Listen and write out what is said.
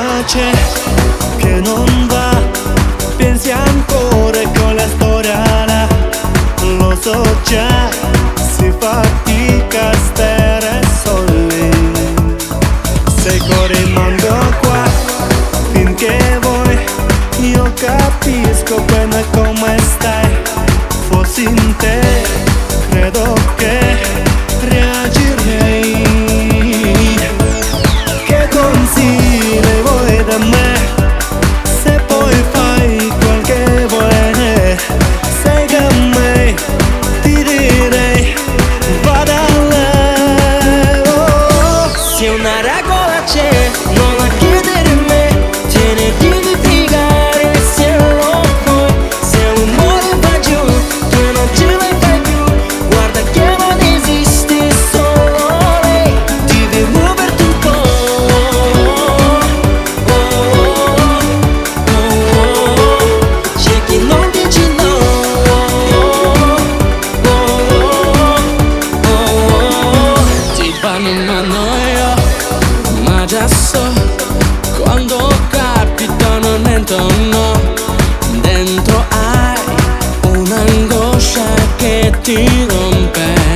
c'è che non va, pensi ancora con la storia là, lo so già, si fatica a stare soli. Sei con rimango qua finché vuoi, io capisco bene come stai, fossi in te credo che reagirei. Che consigli vuoi da me? Se poi fai quel che vuoi, sai che a me ti direi vada a lei. Oh, se una regola c'è non la chiedere a me, tieni di litigare se lo puoi. Se un muro va giù tu non ce la fai più, guarda che non esiste solo lei, devi muoverti un po'. C'è chi non dice no. Ti fanno una noia, ma già so quando capita non no. Dentro hai un'angoscia che ti rompe.